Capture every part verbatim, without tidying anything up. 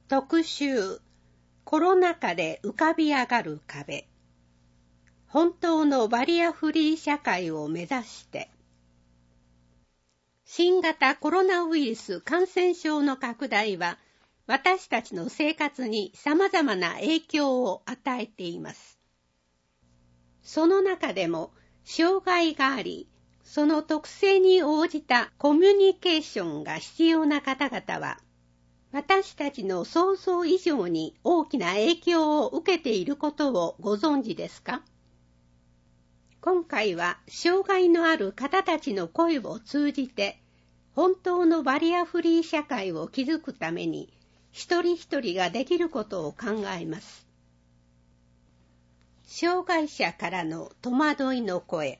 特集、コロナ禍で浮かび上がる壁。本当のバリアフリー社会を目指して。新型コロナウイルス感染症の拡大は、私たちの生活に様々な影響を与えています。その中でも、障害があり、その特性に応じたコミュニケーションが必要な方々は、私たちの想像以上に大きな影響を受けていることをご存知ですか？今回は障害のある方たちの声を通じて、本当のバリアフリー社会を築くために、一人一人ができることを考えます。障害者からの戸惑いの声。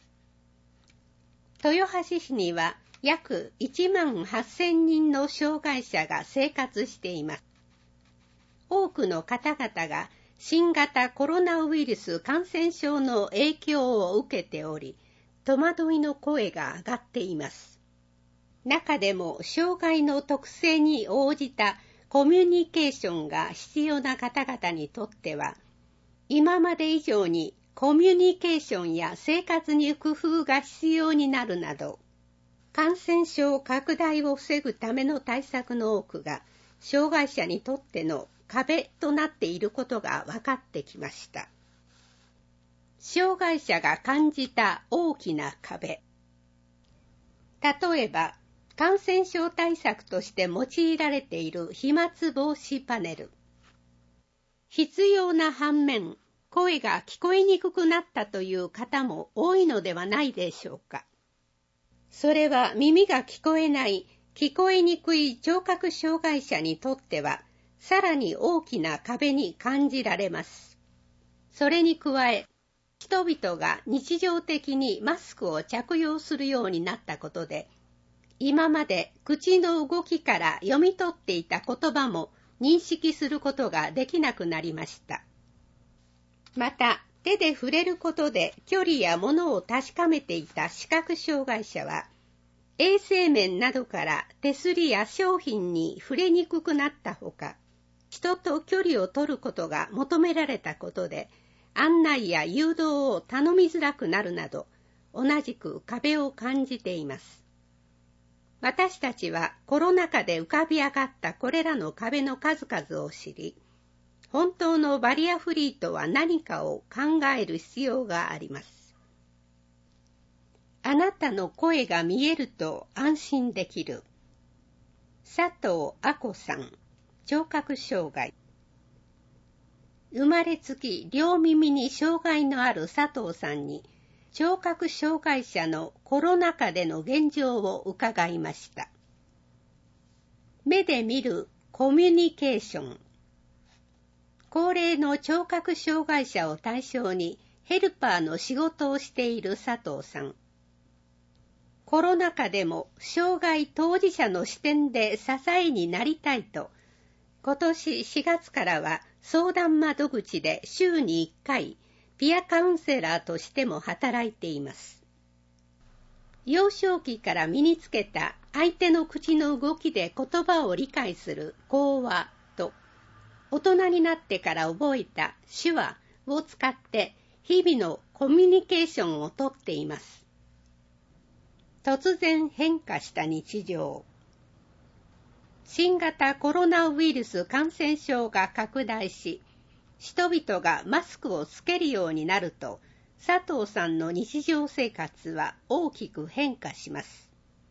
豊橋市には約いちまんはっせんにんの障害者が生活しています。多くの方々が新型コロナウイルス感染症の影響を受けており、戸惑いの声が上がっています。中でも障害の特性に応じたコミュニケーションが必要な方々にとっては、今まで以上にコミュニケーションや生活に工夫が必要になるなど、感染症拡大を防ぐための対策の多くが、障害者にとっての壁となっていることが分かってきました。障害者が感じた大きな壁。例えば、感染症対策として用いられている飛沫防止パネル。必要な反面、声が聞こえにくくなったという方も多いのではないでしょうか。それは耳が聞こえない、聞こえにくい聴覚障害者にとっては、さらに大きな壁に感じられます。それに加え、人々が日常的にマスクを着用するようになったことで、今まで口の動きから読み取っていた言葉も認識することができなくなりました。また、手で触れることで距離や物を確かめていた視覚障害者は、衛生面などから手すりや商品に触れにくくなったほか、人と距離を取ることが求められたことで、案内や誘導を頼みづらくなるなど、同じく壁を感じています。私たちはコロナ禍で浮かび上がったこれらの壁の数々を知り、本当のバリアフリーとは何かを考える必要があります。あなたの声が見えると安心できる。佐藤亜子さん、聴覚障害。生まれつき両耳に障害のある佐藤さんに、聴覚障害者のコロナ禍での現状を伺いました。目で見るコミュニケーション。高齢の聴覚障害者を対象にヘルパーの仕事をしている佐藤さん。コロナ禍でも障害当事者の視点で支えになりたいと、今年しがつからは相談窓口で週にいっかい、ピアカウンセラーとしても働いています。幼少期から身につけた相手の口の動きで言葉を理解する口話と、大人になってから覚えた手話を使って日々のコミュニケーションをとっています。突然変化した日常。新型コロナウイルス感染症が拡大し、人々がマスクをつけるようになると、佐藤さんの日常生活は大きく変化します。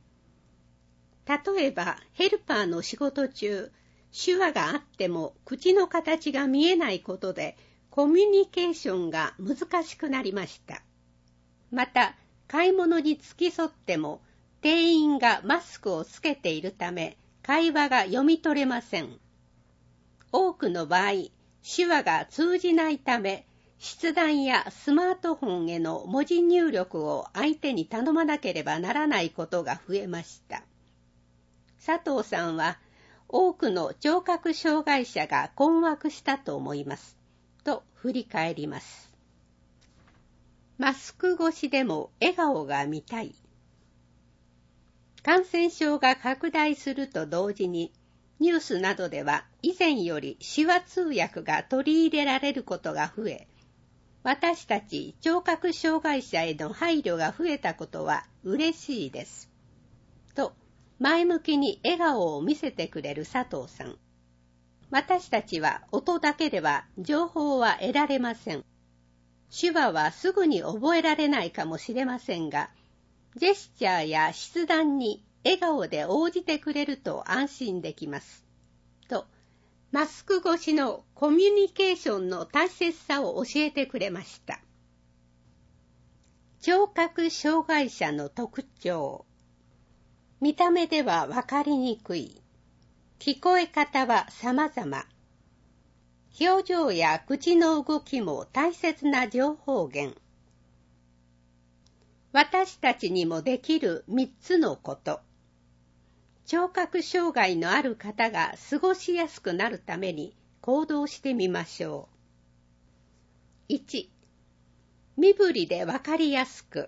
例えば、ヘルパーの仕事中、手話があっても口の形が見えないことで、コミュニケーションが難しくなりました。また、買い物に付き添っても、店員がマスクをつけているため、会話が読み取れません。多くの場合、手話が通じないため、筆談やスマートフォンへの文字入力を相手に頼まなければならないことが増えました。佐藤さんは、多くの聴覚障害者が困惑したと思います。と振り返ります。マスク越しでも笑顔が見たい。感染症が拡大すると同時に、 ニュースなどでは以前より手話通訳が取り入れられることが増え、私たち聴覚障害者への配慮が増えたことは嬉しいです。と、前向きに笑顔を見せてくれる佐藤さん。私たちは音だけでは情報は得られません。手話はすぐに覚えられないかもしれませんが、ジェスチャーや筆談に笑顔で応じてくれると安心できます。と、マスク越しのコミュニケーションの大切さを教えてくれました。聴覚障害者の特徴。見た目ではわかりにくい。聞こえ方は様々。表情や口の動きも大切な情報源。私たちにもできる三つのこと。聴覚障害のある方が過ごしやすくなるために行動してみましょう。いち、身振りでわかりやすく。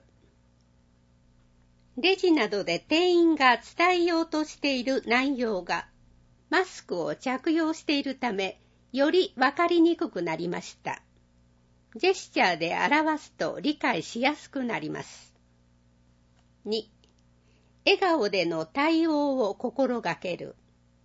レジなどで店員が伝えようとしている内容がマスクを着用しているため、よりわかりにくくなりました。ジェスチャーで表すと理解しやすくなります。に、笑顔での対応を心がける。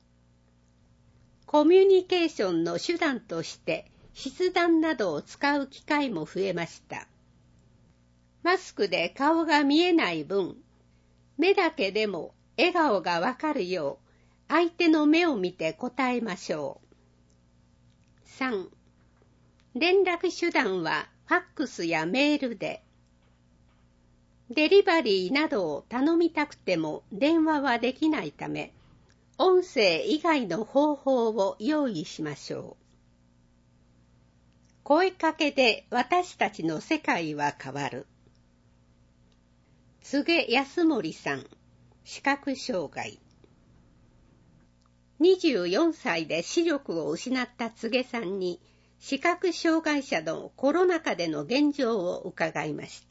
コミュニケーションの手段として筆談などを使う機会も増えました。マスクで顔が見えない分、目だけでも笑顔がわかるよう相手の目を見て答えましょう。さん、連絡手段はファックスやメールで。デリバリーなどを頼みたくても電話はできないため、音声以外の方法を用意しましょう。声かけで私たちの世界は変わる。柘植康森さん、視覚障害。にじゅうよんさいで視力を失った柘植さんに、視覚障害者のコロナ禍での現状を伺いました。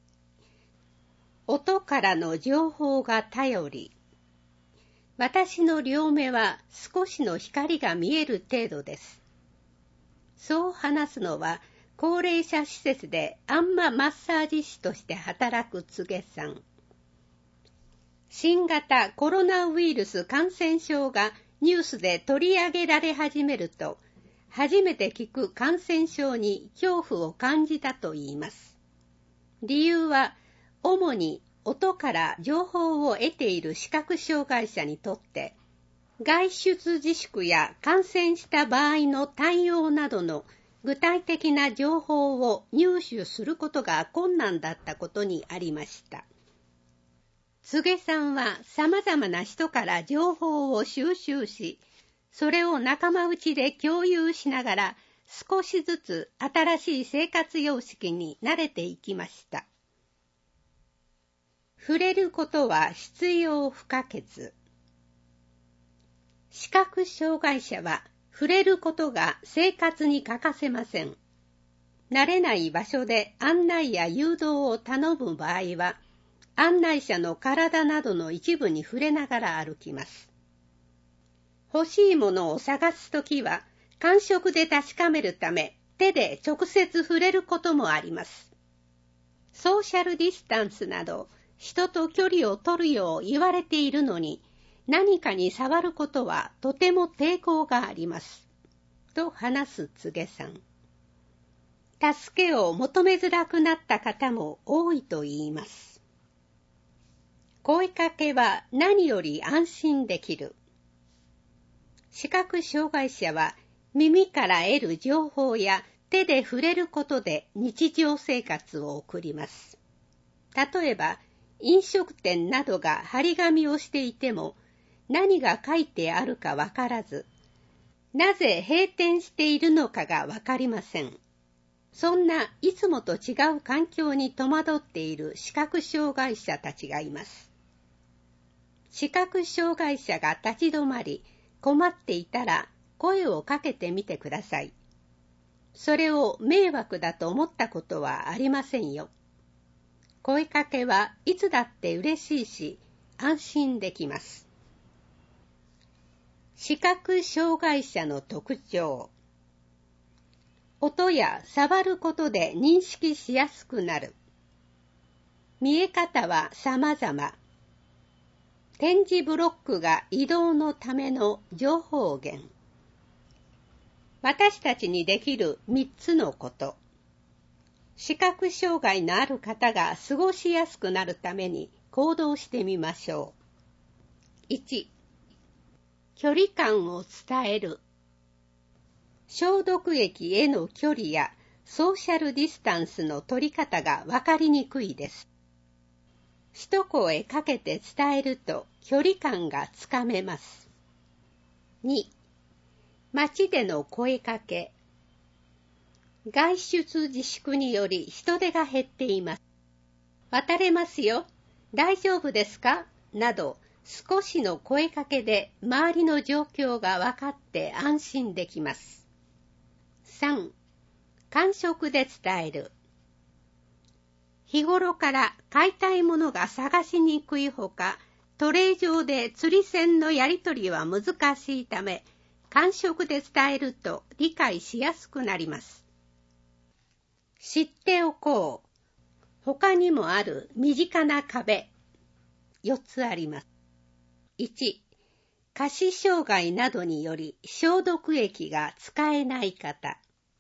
音からの情報が頼り。私の両目は少しの光が見える程度です。そう話すのは、高齢者施設であんまマッサージ師として働く柘植さん。新型コロナウイルス感染症がニュースで取り上げられ始めると、初めて聞く感染症に恐怖を感じたといいます。理由は、主に音から情報を得ている視覚障害者にとって、外出自粛や感染した場合の対応などの具体的な情報を入手することが困難だったことにありました。柘植さんは様々な人から情報を収集し、それを仲間内で共有しながら少しずつ新しい生活様式に慣れていきました。触れることは必要不可欠。視覚障害者は触れることが生活に欠かせません。慣れない場所で案内や誘導を頼む場合は、案内者の体などの一部に触れながら歩きます。欲しいものを探すときは、感触で確かめるため、手で直接触れることもあります。ソーシャルディスタンスなど、人と距離を取るよう言われているのに、何かに触ることはとても抵抗があります。と話す柘植さん。助けを求めづらくなった方も多いと言います。声かけは何より安心できる。視覚障害者は耳から得る情報や手で触れることで日常生活を送ります。例えば、飲食店などが張り紙をしていても何が書いてあるかわからず、なぜ閉店しているのかがわかりません。そんないつもと違う環境に戸惑っている視覚障害者たちがいます。視覚障害者が立ち止まり困っていたら声をかけてみてください。それを迷惑だと思ったことはありませんよ。声かけはいつだって嬉しいし、安心できます。 視覚障害者の特徴。音や触ることで認識しやすくなる。見え方は様々。点字ブロックが移動のための情報源。私たちにできるみっつのこと。視覚障害のある方が過ごしやすくなるために行動してみましょう。いち、距離感を伝える。消毒液への距離やソーシャルディスタンスの取り方がわかりにくいです。一声かけて伝えると距離感がつかめます。に、街での声かけ。外出自粛により人手が減っています。渡れますよ、大丈夫ですかなど少しの声かけで周りの状況が分かって安心できます。さん、感触で伝える。日頃から買いたいものが探しにくいほか、トレイ上で釣り銭のやり取りは難しいため、感触で伝えると理解しやすくなります。知っておこう。他にもある身近な壁。よっつあります。いち、下肢障害などにより消毒液が使えない方。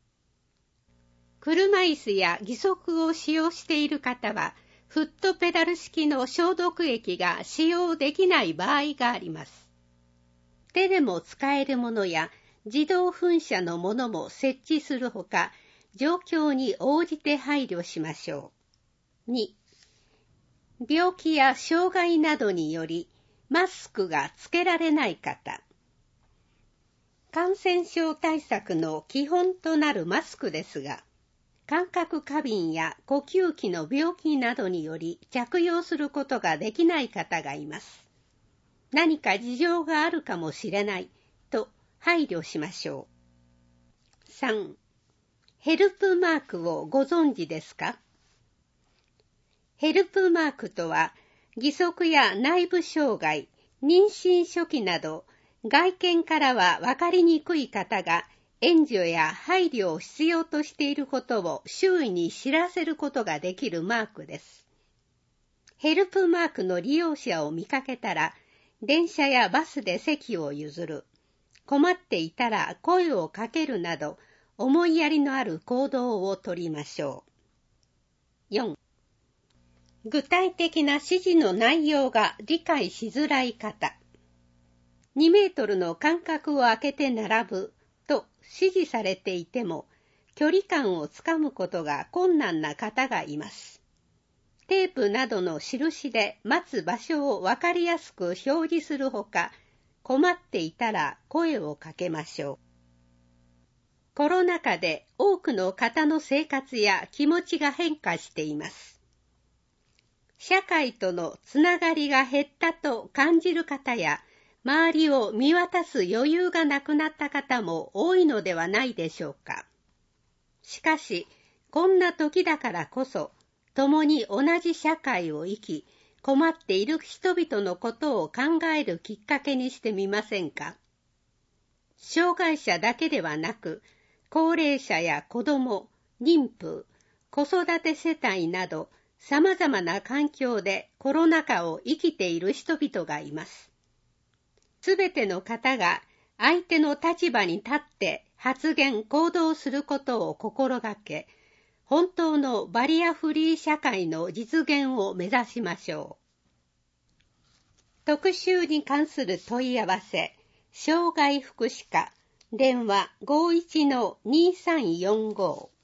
車椅子や義足を使用している方は、フットペダル式の消毒液が使用できない場合があります。手でも使えるものや自動噴射のものも設置するほか、状況に応じて配慮しましょう。に、病気や障害などによりマスクがつけられない方。感染症対策の基本となるマスクですが、感覚過敏や呼吸器の病気などにより着用することができない方がいます。何か事情があるかもしれないと配慮しましょう。さん、ヘルプマークをご存知ですか？ヘルプマークとは、義足や内部障害、妊娠初期など、外見からは分かりにくい方が、援助や配慮を必要としていることを周囲に知らせることができるマークです。ヘルプマークの利用者を見かけたら、電車やバスで席を譲る、困っていたら声をかけるなど、思いやりのある行動をとりましょう。よん、具体的な指示の内容が理解しづらい方。にメートルの間隔を空けて並ぶと指示されていても、距離感をつかむことが困難な方がいます。テープなどの印で待つ場所を分かりやすく表示するほか、困っていたら声をかけましょう。コロナ禍で多くの方の生活や気持ちが変化しています。社会とのつながりが減ったと感じる方や、周りを見渡す余裕がなくなった方も多いのではないでしょうか。しかし、こんな時だからこそ、共に同じ社会を生き、困っている人々のことを考えるきっかけにしてみませんか。障害者だけではなく、高齢者や子ども、妊婦、子育て世帯など、様々な環境でコロナ禍を生きている人々がいます。すべての方が相手の立場に立って発言・行動することを心がけ、本当のバリアフリー社会の実現を目指しましょう。特集に関する問い合わせ、障害福祉課、電話 ごいちのにさんよんご